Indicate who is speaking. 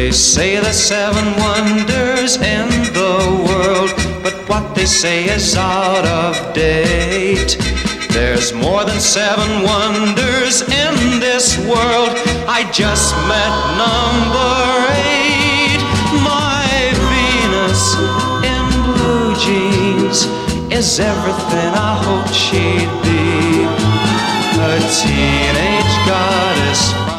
Speaker 1: They say there's 7 wonders in the world, but what they say is out of date. There's more than 7 wonders in this world. I just met number 8. My Venus in blue jeans is everything I hoped she'd be. A teenage goddess